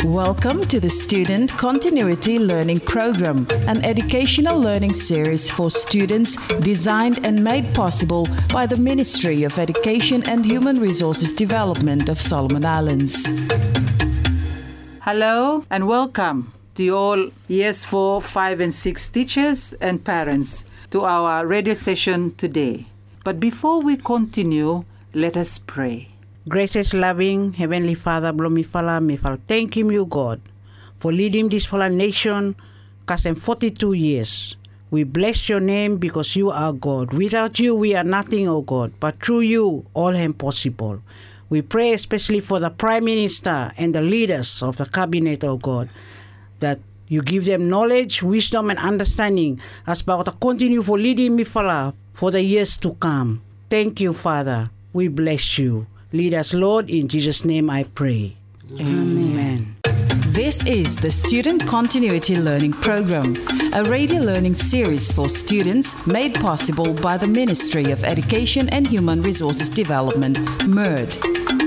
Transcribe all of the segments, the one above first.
Welcome to the Student Continuity Learning Program, an educational learning series for students designed and made possible by the Ministry of Education and Human Resources Development of Solomon Islands. Hello and welcome to all Years 4, 5 and 6 teachers and parents to our radio session today. But before we continue, let us pray. Gracious, loving, Heavenly Father, Blomifala, Mifal, thank Him, you God, for leading this fallen nation, casting 42 years. We bless your name because you are God. Without you, we are nothing, O God, but through you, all is possible. We pray especially for the Prime Minister and the leaders of the Cabinet, O God, that you give them knowledge, wisdom, and understanding as about to continue for leading Mifala for the years to come. Thank you, Father. We bless you. Lead us, Lord, in Jesus' name I pray. Amen. This is the Student Continuity Learning Program, a radio learning series for students made possible by the Ministry of Education and Human Resources Development, MERD.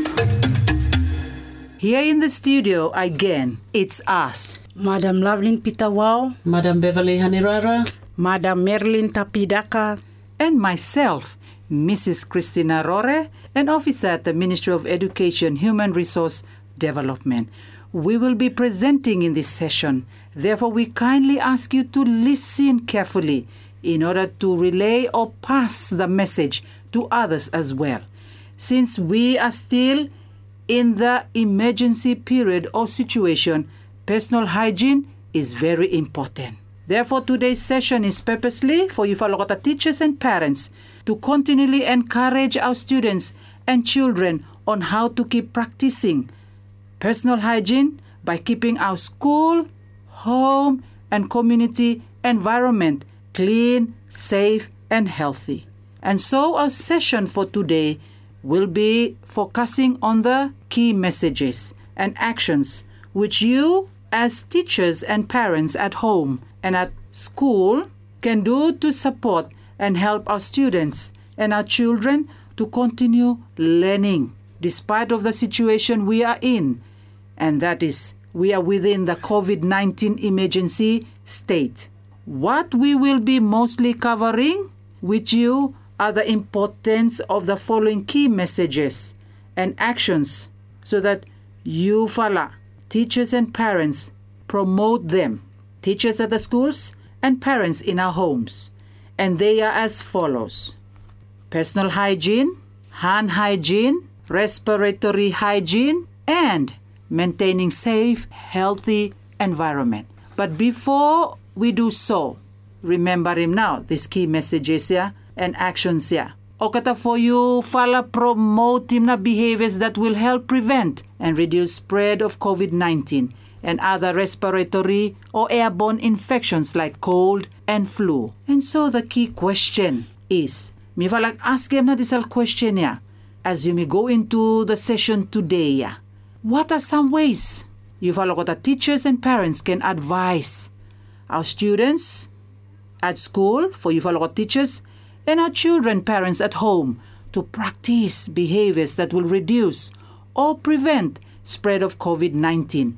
Here in the studio again, it's us. Madam Lovelyn Pitawao, Madam Beverly Hanirara, Madam Merlin Tapidaka, And myself, Mrs. Christina Rore, an officer at the Ministry of Education, Human Resource Development. We will be presenting in this session. Therefore, we kindly ask you to listen carefully in order to relay or pass the message to others as well. Since we are still in the emergency period or situation, personal hygiene is very important. Therefore, today's session is purposely for Yufalokota teachers and parents to continually encourage our students and children on how to keep practicing personal hygiene by keeping our school, home, and community environment clean, safe, and healthy. And so our session for today will be focusing on the key messages and actions which you as teachers and parents at home and at school can do to support and help our students and our children to continue learning despite of the situation we are in, and that is we are within the COVID-19 emergency state. What we will be mostly covering with you are the importance of the following key messages and actions so that you, Fala, teachers and parents, promote them, teachers at the schools and parents in our homes. And they are as follows: personal hygiene, hand hygiene, respiratory hygiene, and maintaining safe, healthy environment. But before we do so, remember him now, these key messages here and actions here. Okata for you, Fala, promote him na behaviors that will help prevent and reduce spread of COVID-19 and other respiratory or airborne infections like cold and flu. And so the key question is, me Fala ask him na this question here, as you may go into the session today. What are some ways you Falokota teachers and parents can advise our students at school, for you Falokota teachers, and our children, parents at home to practice behaviors that will reduce or prevent spread of COVID-19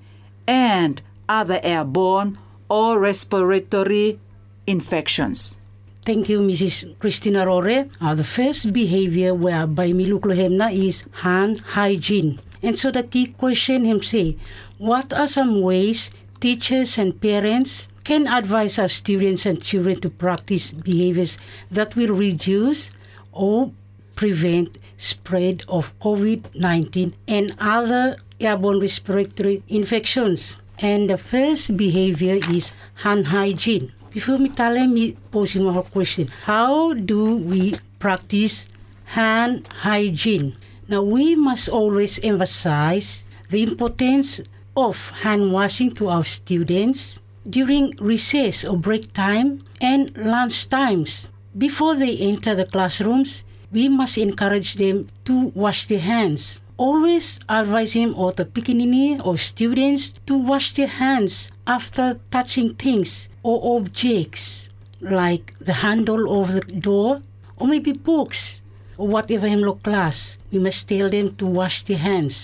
and other airborne or respiratory infections? Thank you, Mrs. Christina Rore. The first behavior whereby Miluklohemna is hand hygiene. And so the key question him say, what are some ways teachers and parents can advise our students and children to practice behaviors that will reduce or prevent spread of COVID-19 and other airborne respiratory infections? And the first behavior is hand hygiene. Before me posing my question, how do we practice hand hygiene? Now, we must always emphasize the importance of hand washing to our students during recess or break time and lunch times. Before they enter the classrooms, we must encourage them to wash their hands. Always advise him or the pikinini or students to wash their hands after touching things or objects like the handle of the door or maybe books or whatever hemlock class. We must tell them to wash their hands.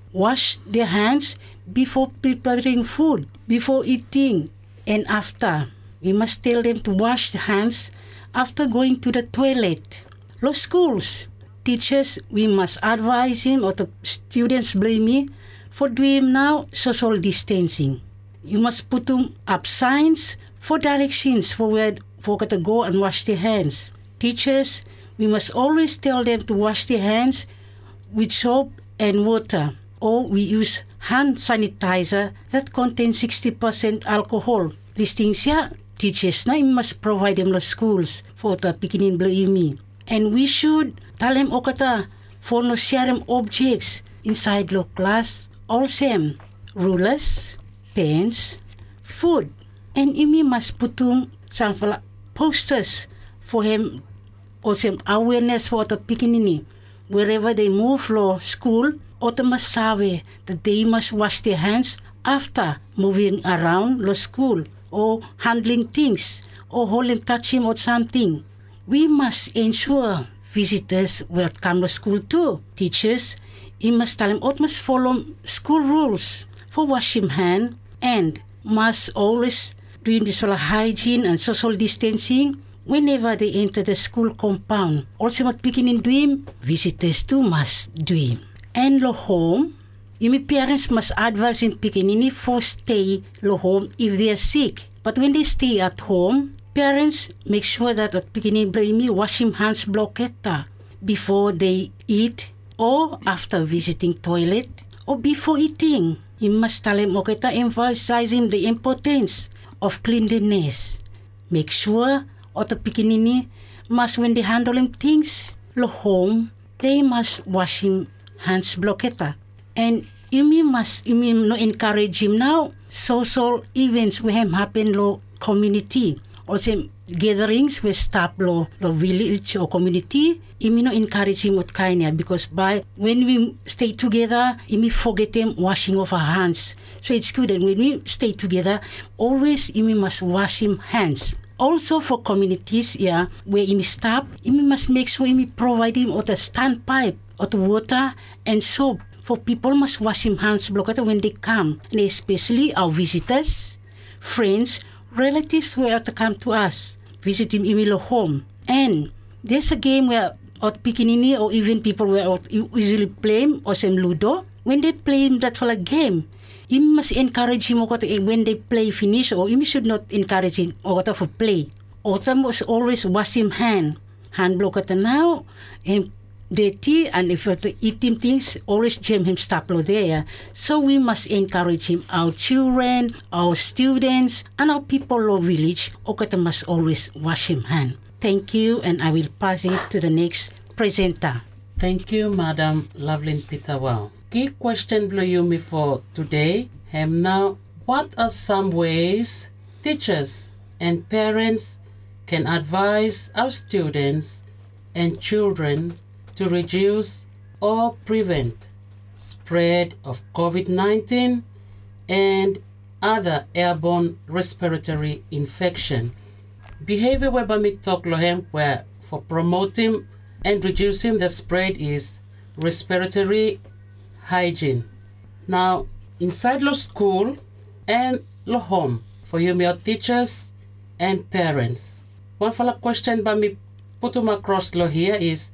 wash their hands before preparing food, before eating, and after. We must tell them to wash their hands after going to the toilet. Lo schools, teachers, we must advise him or the students blame me for doing now social distancing. You must put up signs for directions for where to go and wash their hands. Teachers, we must always tell them to wash their hands with soap and water, or we use hand sanitizer that contains 60% alcohol. These things, teachers na must provide them to schools for the pikinin bloimi. And we should tell them okata for no share them objects inside the class. Also, rulers, pens, food. And imi must put some posters for him, also awareness for the pikinini. Wherever they move from school, or the must sabe that they must wash their hands after moving around the school or handling things or holding, touching or something. We must ensure visitors will come to school too. Teachers, you must tell them, must follow school rules for washing hand and must always doing this for hygiene and social distancing whenever they enter the school compound. Also, mat pikinin doing, visitors too must doing. And lo home, your parents must advise in pikinini for stay lo home if they are sick. But when they stay at home, parents make sure that at pikinin blame washing hands blocketa before they eat or after visiting toilet or before eating. You must tell them emphasizing the importance of cleanliness. Make sure the pikinini must, when they handle him things lo home, they must wash him hands blocketa. And you must no encourage him now social events will happen lo community. Also gatherings will stop lo village or community. You no encourage him with kindness because by when we stay together, you forget them washing of our hands. So it's good that when we stay together, always you must wash him hands. Also for communities, where you stop, you must make sure you provide him with a standpipe, or the water and soap. For people must wash him hands blocked when they come, and especially our visitors, friends, relatives who are to come to us, visit him in our home. And there's a game where pikinini or even people were usually playing or some ludo. When they play that for a game, you must encourage him when they play finish, or you should not encourage him for play. Or must always wash him hand blocked now, and dirty, and if you eat him things, always jam him stop there. So we must encourage him, our children, our students, and our people of village, must always wash him hand. Thank you, and I will pass it to the next presenter. Thank you, Madam Lovelyn Pitawao. Key question Bloyumi for today. Now, what are some ways teachers and parents can advise our students and children to reduce or prevent spread of COVID-19 and other airborne respiratory infection? Behavior whereby we talk lohem where for promoting and reducing the spread is respiratory hygiene. Now, inside the school and the home, for you, your teachers and parents. One follow question by me put them across here is,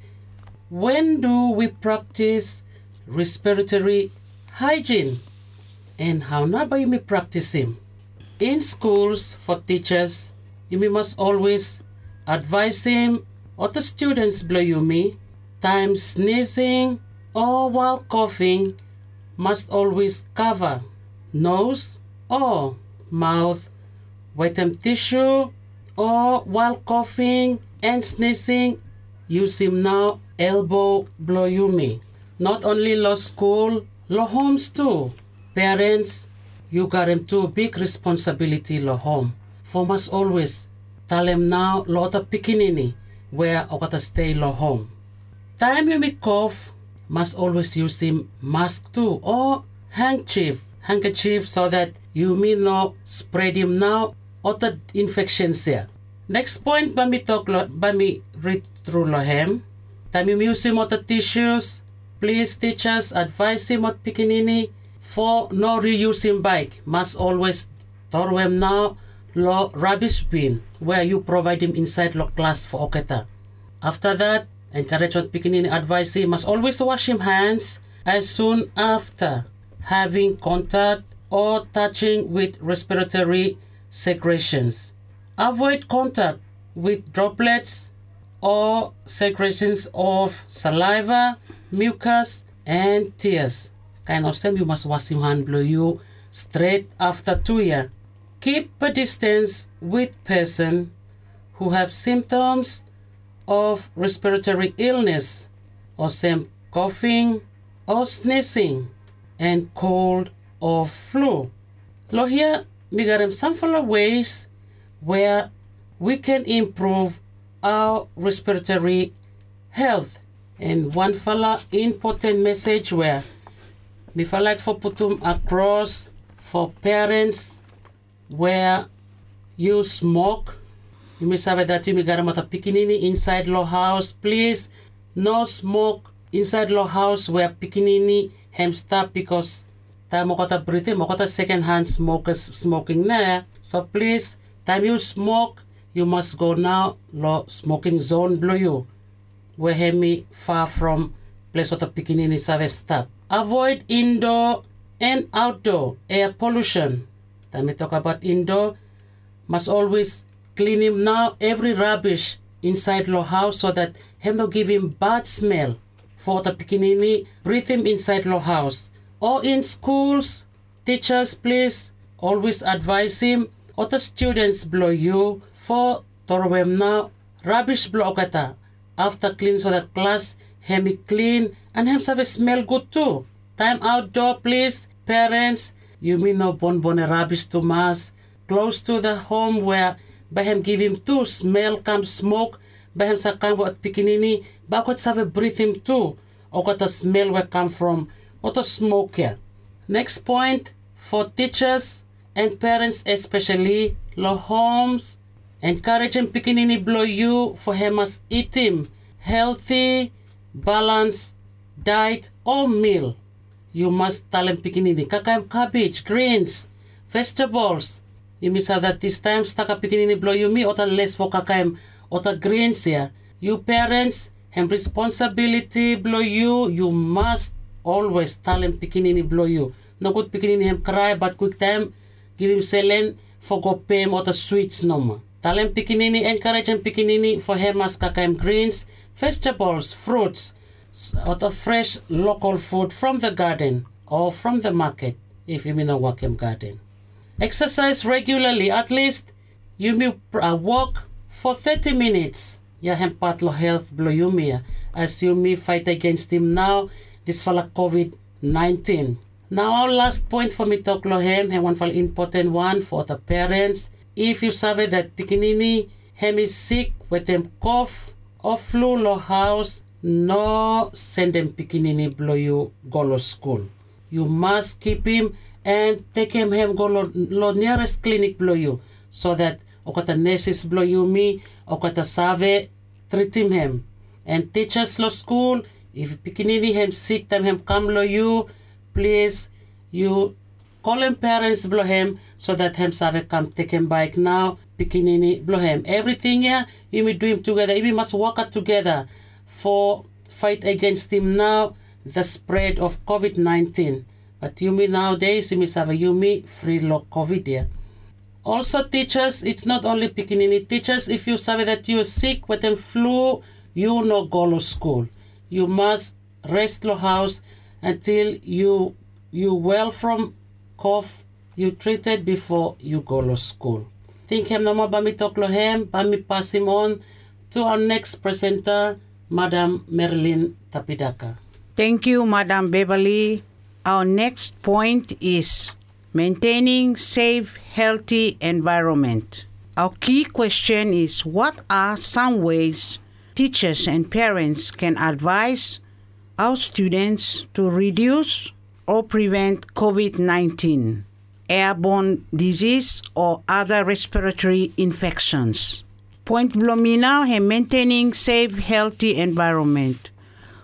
when do we practice respiratory hygiene? And how now by me practice him? In schools for teachers, you must always advise him or the students blow you me, time sneezing or while coughing must always cover nose or mouth, wet tissue, or while coughing and sneezing, use him now elbow blow you me. Not only law school, law homes too. Parents, you got him too big responsibility law home. For must always tell him now lot of pikinini where or gotta stay law home. Time you may cough, must always use him mask too or handkerchief so that you may not spread him now or the infections here. Next point by me talk by me read through lohem. Time you use him or the tissues, please teachers advise him at pikinini for no reusing bike. Must always throw him now lo rubbish bin where you provide him inside lo class for oketa. After that, encourage on pikinini advise him must always wash him hands as soon after having contact or touching with respiratory secretions. Avoid contact with droplets or secretions of saliva, mucus, and tears. Kind of same, you must wash him hand blow you straight after 2 years. Keep a distance with person who have symptoms of respiratory illness or some coughing or sneezing and cold or flu. Lo here, we got some follow ways where we can improve our respiratory health. And one fella important message where me feel like for put them across for parents where you smoke. You may say that you may get a pikinini inside lo house. Please no smoke inside lo house where pikinini hem stop because time mokota breathing mokota second hand smokers smoking there. So please time you smoke you must go now lo smoking zone blow you where hemi far from place of the pikinini save stop. Avoid indoor and outdoor air pollution. Time we talk about indoor, must always clean him now every rubbish inside lo house so that him don't give him bad smell for the pikinini breathe him inside lo house. Or in schools, teachers please always advise him or the students blow you for torwem now rubbish blow kata after clean so that class hemi clean and him have a smell good too. Time outdoor please parents you mean no bon rubbish to mass close to the home where by him give him too smell come smoke by him sa come at pikinini bakot have a breathe him too or got a smell where come from or the smoke here. Next point for teachers and parents especially lo homes encourage him pikinini blow you for him must eat him healthy balanced diet or meal. You must tell him pikinini kakam cabbage greens vegetables. You must have that this time staka pikinini blow you me or the less for kakam or the greens here. You parents have responsibility blow you. You must always tell him pikinini blow you. No good pikinini him cry but quick time give him selen for go pay him or the sweets no more. Tell him pikinini encourage him pikinini for him as kakam greens vegetables fruits or the fresh local food from the garden or from the market if you mean a Wakem garden. Exercise regularly at least you may walk for 30 minutes. Ya hem patlo health blow you me as you may fight against him now this fala COVID-19. Now our last point for me talk lo hem one for important one for the parents. If you survey that pikinini hem is sick with them cough or flu lo house no send them pikinini blow you go to school. You must keep him and take him go lo nearest clinic blow you so that okata nurses blow you me okata save treat him and teachers lo school if pikinini him sick time him come lo you please you call him parents blow him so that him save come take him back now pikinini blow him everything here you may do him together you must work out together for fight against him now the spread of COVID-19 but you me nowadays you must have a you me free lo COVID here. Also teachers it's not only pikinini teachers if you say that you are sick with them flu you no go to school you must rest lo house until you well from cough you treated before you go to school. Think him no more bami talk lo him bami pass him on to our next presenter Madam Marilyn Tapidaka. Thank you, Madam Beverly. Our next point is maintaining safe, healthy environment. Our key question is what are some ways teachers and parents can advise our students to reduce or prevent COVID-19, airborne disease, or other respiratory infections? Point blow me now, maintaining safe, healthy environment.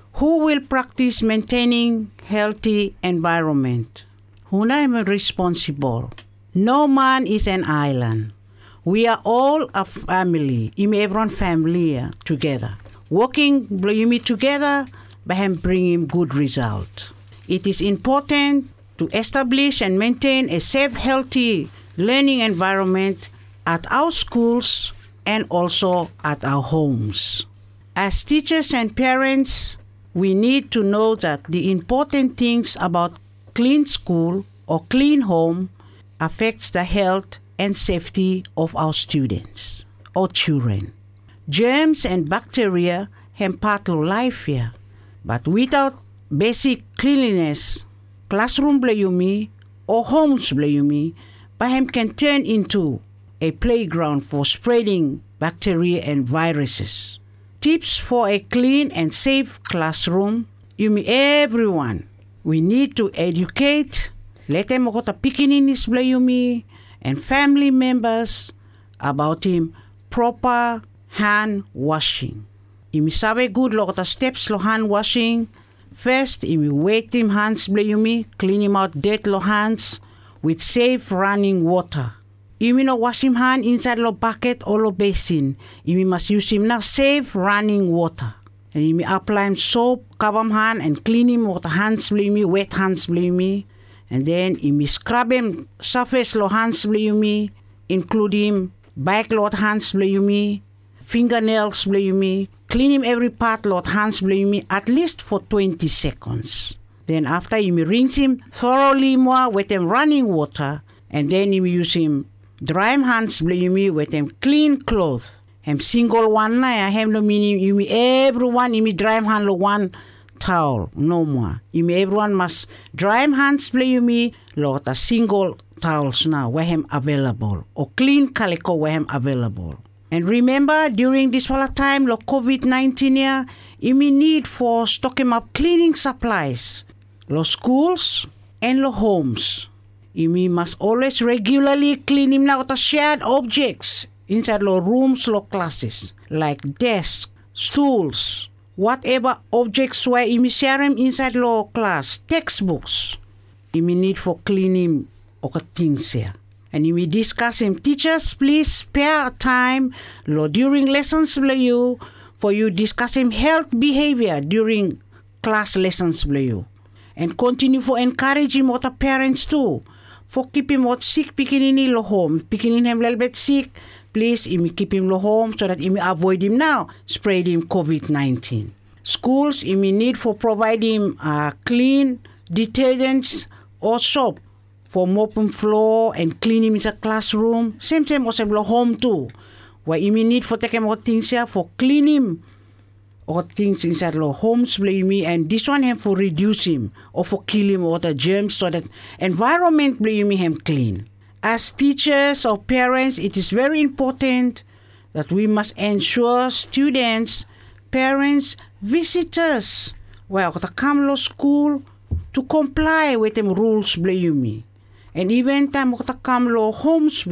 who will practice maintaining healthy environment. Huna am responsible. No man is an island. We are all a family. Everyone family together. Working together, but bringing good result. It is important to establish and maintain a safe, healthy learning environment at our schools and also at our homes. As teachers and parents, we need to know that the important things about clean school or clean home affects the health and safety of our students or children. Germs and bacteria have part of life here, but without basic cleanliness, classroom or homes can turn into a playground for spreading bacteria and viruses. Tips for a clean and safe classroom. Everyone. We need to educate. Let them go to pickaninnies and family members about him proper hand washing. Sabe good lo the steps lo hand washing. First, wet him hands clean him out dirt lo hands with safe running water. No wash him hand inside lo bucket or lo basin. Must use him now safe running water. And apply him soap, cover him hand and clean him with hands wet hands and then scrub him surface lo hands including back lo hands fingernails clean him every part lo hands at least for 20 seconds. Then after rinse him thoroughly more with them running water and then use him dry him hands with them clean clothes. Single one na no meaning everyone dry him hand lo one towel no more. Everyone must dry him hands lo a single towels now where him available or clean calico where him available. And remember during this time lo COVID-19 year, need for stocking up cleaning supplies. Lo schools and lo homes. Must always regularly clean him now the shared objects inside lo rooms, lo classes, like desks, stools, whatever objects where share him inside lo class, textbooks. Need for cleaning of things here. And we discuss him. Teachers, please spare time lo during lessons for you discussing health behavior during class lessons and continue for encourage him with the parents too. For keep him what sick picking lo home. If picking him a little bit sick, please keep him lo home so that avoid him now spread him COVID-19. Schools need for provide him clean detergents or soap for mopping floor and clean him in the classroom. Same also lo home too. Where need for take him what things here for clean him or things inside lo homes and this one him for reduce him or for kill him or the germs so that environment him clean. As teachers or parents, it is very important that we must ensure students, parents, visitors, to come to school to comply with them rules and even time to come to homes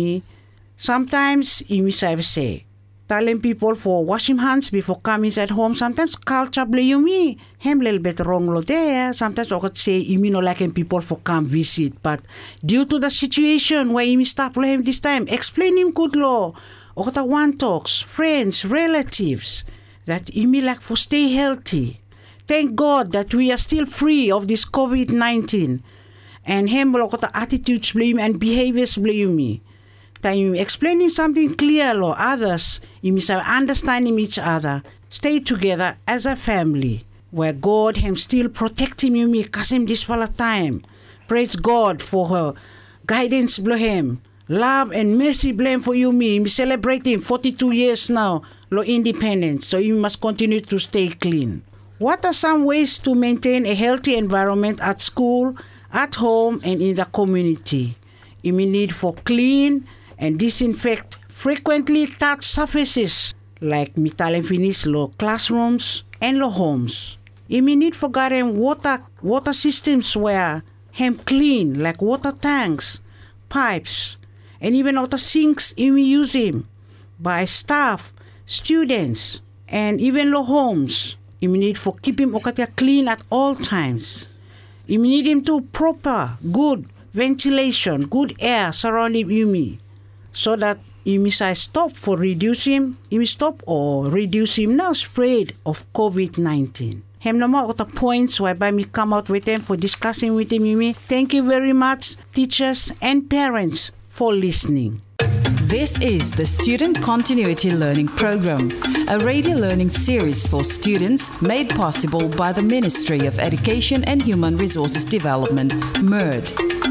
sometimes say telling people for washing hands before coming inside home. Sometimes culture him little bit wrong lo there. Sometimes I could say no liking people for come visit, but due to the situation where stop him this time, explain him good law. Or one talks, friends, relatives, that like for stay healthy. Thank God that we are still free of this COVID-19. And him the attitudes and behaviors Time explaining something clear lo others, understanding each other, stay together as a family, where God him still protect him cause him this for a time. Praise God for her guidance him. Love and mercy blame for me celebrating 42 years now lo independence, so you must continue to stay clean. What are some ways to maintain a healthy environment at school, at home, and in the community? Need for clean and disinfect frequently touch surfaces like metal and finish lo classrooms and lo homes. Need for getting water systems where hem clean like water tanks, pipes, and even water sinks use him by staff, students, and even lo homes You need for keep him okatia clean at all times. You need him to proper, good ventilation, good air surrounding you, so that you may stop for reduce him, you may stop or reduce him now spread of COVID-19. Hem no more the points whereby me come out with them for discussing with him. Thank you very much, teachers and parents, for listening. This is the Student Continuity Learning Program, a radio learning series for students made possible by the Ministry of Education and Human Resources Development, MERD.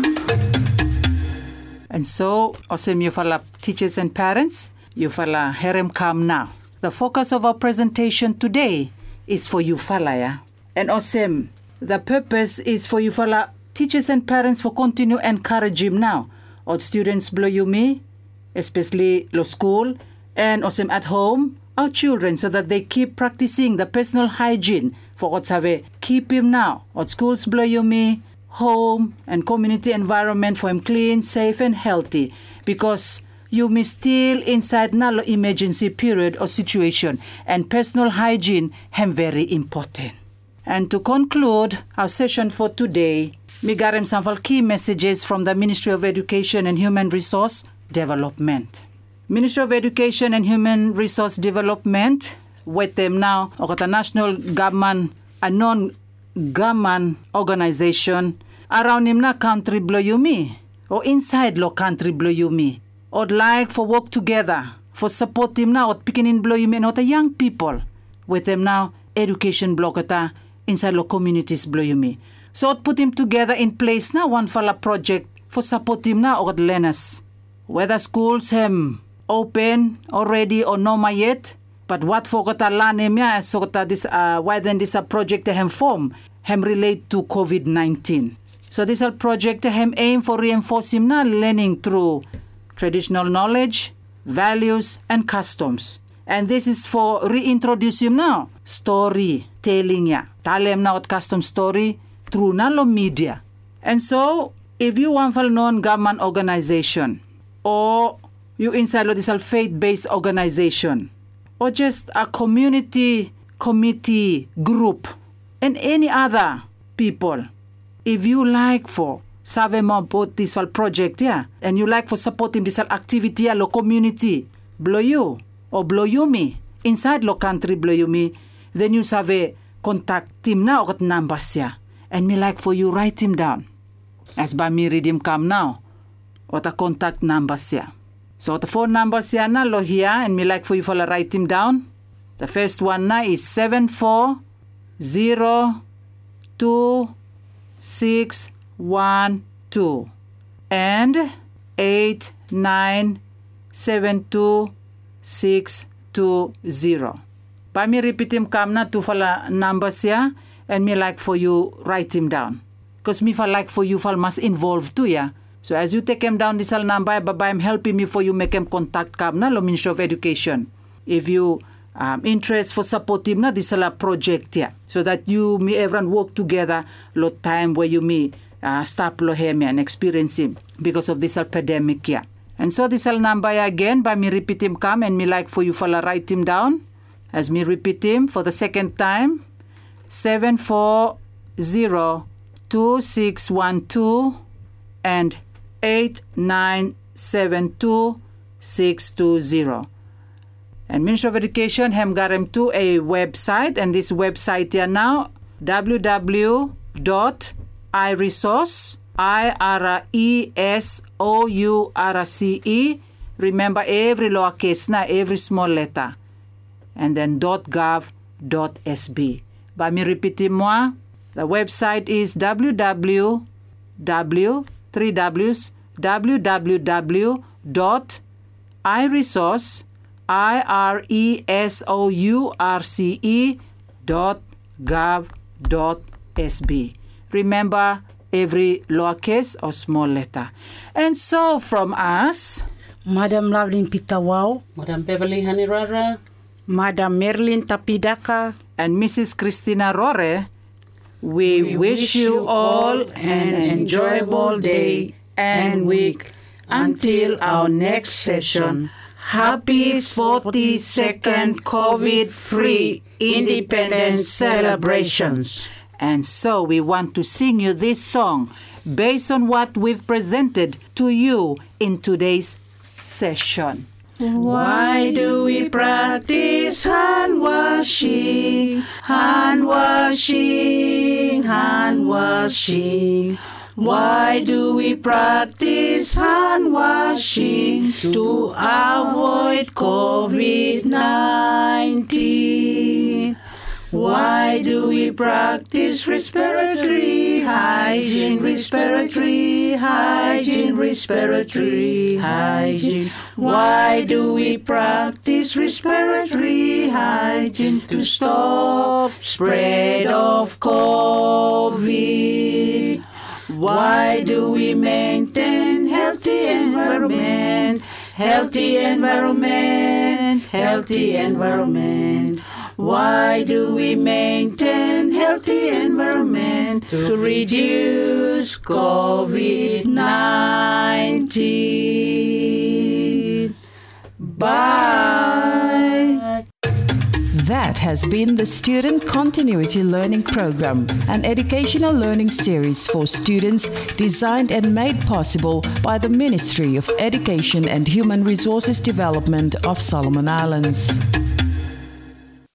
And so, osem you fala teachers and parents, you fala herem kam now. The focus of our presentation today is for you fala, yeah? And osem, the purpose is for you fala teachers and parents for continue encourage him now. Or students blow you me, especially lo school, and osem at home, our children, so that they keep practicing the personal hygiene for otsave, keep him now. Or schools blow you me, home and community environment for him clean, safe and healthy, because you may still inside na emergency period or situation, and personal hygiene hem very important. And to conclude our session for today, me garem some key messages from the Ministry of Education and Human Resource Development. Ministry of Education and Human Resource Development, with them now, or the national government, a non-government organization, around him na country blow you me, or inside lo country blow you me, or like for work together, for support him now, or picking in blow you me, and the young people, with them now, education block inside lo communities blow you me. So put him together in place now, one fala project for support him now, or learners. Whether schools hem open already or no ma yet, but what for kota learn him ya, so kota this why then this project hem form hem relate to COVID-19. So this project hem aim for reinforce him na learning through traditional knowledge, values and customs. And this is for reintroduce him now story telling ya. Talem na what custom story through na lo media. And so if you want for non-government organization, or you inside this faith-based organization, or just a community committee group, and any other people, if you like for save more about this project, yeah, and you like for supporting this activity, lo community, blow you, or blow you me, inside lo country blow you me, then you save contact him now or numbers, yeah, and me like for you write him down. As by me read him come now, or the contact numbers here. So the phone numbers here na lo here, and me like for you to write him down. The first one na is 7402 and 8972620. By me repeat him come na to fala numbers here, and me like for you write him down. Because me for like for you fal must involve too, yeah. So as you take him down this number, I'm helping me for you make him contact kam na lo Ministry of Education. If you interest for support him na this project, yeah. So that you may everyone work together lo time where you may stop lo him and experience him because of this pandemic, yeah. And so this number again, by me repeat him come, and me like for you fala write him down. As me repeat him for the second time, 7402 and 8972620. And Ministry of Education hem garem to a website, and this website here now www.iresource. Remember every lowercase na, every small letter, and then .gov.sb. By me repeating moi, the website is www.iresource.gov.sb. Remember every lowercase or small letter. And so from us, Madam Lovelyn Peter Wow, Madam Beverly Hanirara, Madam Merlin Tapidaka, and Mrs. Christina Rore, we wish you all an enjoyable day and week until our next session. Happy 42nd COVID-free Independence celebrations. And so we want to sing you this song based on what we've presented to you in today's session. Why do we practice hand washing, hand washing, hand washing? Why do we practice hand washing? To avoid COVID-19. Why do we practice respiratory hygiene, respiratory hygiene, respiratory hygiene? Why do we practice respiratory hygiene? To stop spread of COVID. Why do we maintain healthy environment, healthy environment, healthy environment? Why do we maintain healthy environment? To reduce COVID-19. Bye. That has been the Student Continuity Learning Program, an educational learning series for students designed and made possible by the Ministry of Education and Human Resources Development of Solomon Islands.